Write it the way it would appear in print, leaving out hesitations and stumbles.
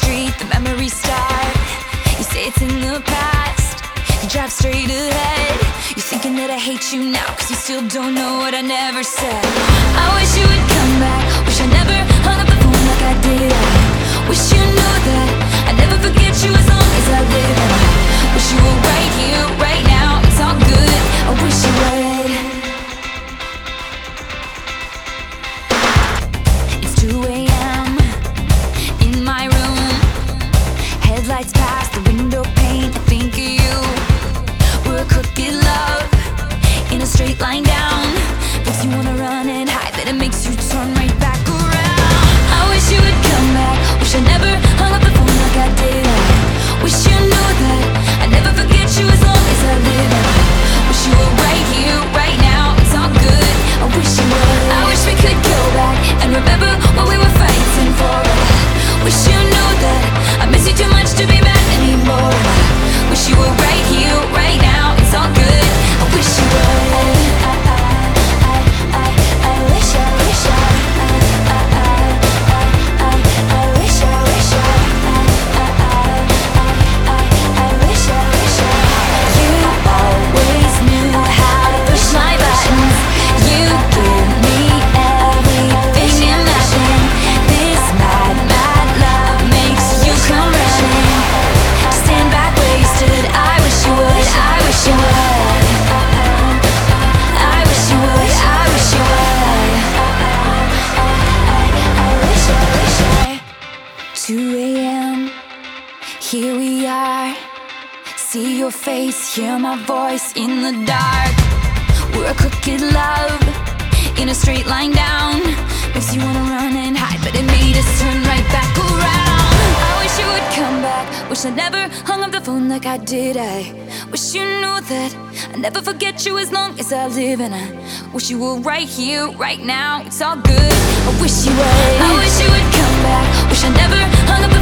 street, the memories start. You say it's in the past, you drive straight ahead. You're thinking that I hate you now, cause you still don't know what I never said. I wish you would come back, wish I never hung up the phone like I did. I wish you knew that I'd never forget you as long as I live. I wish you were right here, right now, it's all good. I wish you would. It's 2 a.m. in my room. Headlights past the window pane. I think of you. We're a crooked love in a straight line down. Makes you wanna run and hide, but it makes you turn right back around. I wish you would come back, wish I never hung up the phone like I did. I wish you knew that I'd never forget you as long as I live. I wish you were right here, right now, it's all good. I wish you would. I wish we could go back and remember what we were fighting for. Wish you knew that I miss you too much to be mad anymore. Wish you were right here, right now, it's all good. I wish you would. I wish I wish I wish I wish you always knew how to push my buttons. You give me everything and nothing. This mad, mad love makes you come running. Stand back wasted, I wish you would, I wish you would. I wish you would, I wish you would. I wish I 2 a.m. Here we are. See your face, hear my voice in the dark. We're a crooked love in a straight line down. Makes you wanna run and hide, but it made us turn right back around. I wish you would come back, wish I never hung up the phone like I did. I wish you knew that I'd never forget you as long as I live. And I wish you were right here, right now, it's all good. I wish you would. I wish you would come back, wish I never hung up the